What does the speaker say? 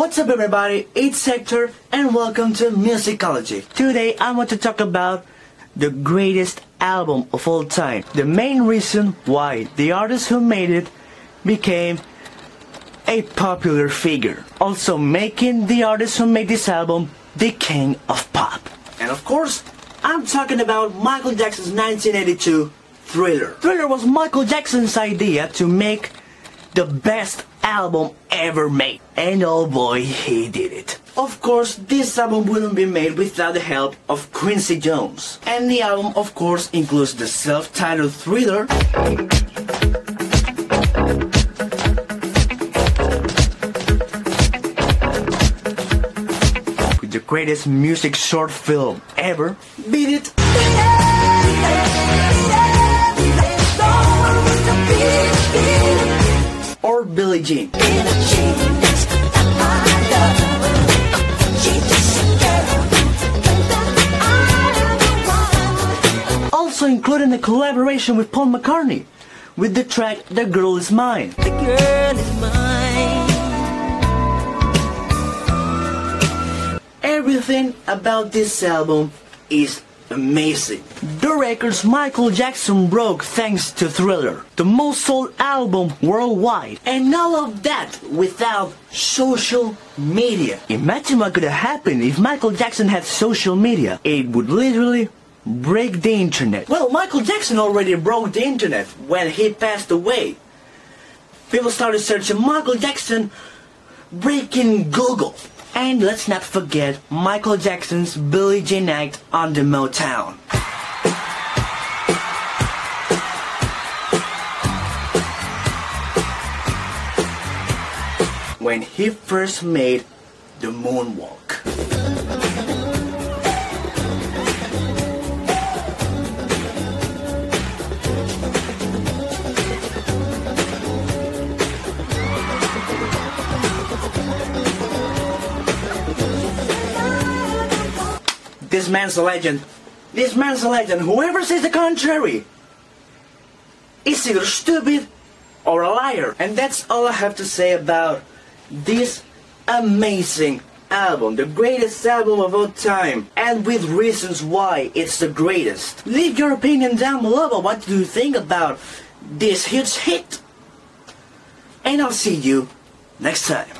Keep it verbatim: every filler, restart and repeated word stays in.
What's up everybody, it's Hector and welcome to Musicology. Today I want to talk about the greatest album of all time. The main reason why the artist who made it became a popular figure. Also making the artist who made this album the king of pop. And of course, I'm talking about Michael Jackson's nineteen eighty-two Thriller. Thriller was Michael Jackson's idea to make the best album ever made. And oh boy, he did it. Of course, this album wouldn't be made without the help of Quincy Jones. And the album, of course, includes the self-titled Thriller, with the greatest music short film ever, Beat It, or Billie Jean. Also including a collaboration with Paul McCartney with the track The Girl Is Mine. The girl is mine. Everything about this album is amazing. The records Michael Jackson broke thanks to Thriller, the most sold album worldwide, and all of that without social media. Imagine what could have happened if Michael Jackson had social media. It would literally break the internet. Well, Michael Jackson already broke the internet when he passed away. People started searching Michael Jackson breaking Google. And let's not forget Michael Jackson's Billie Jean act on the Motown. When he first made the moonwalk. This man's a legend. This man's a legend. Whoever says the contrary is either stupid or a liar. And that's all I have to say about this amazing album. The greatest album of all time. And with reasons why it's the greatest. Leave your opinion down below about what do you think about this huge hit. And I'll see you next time.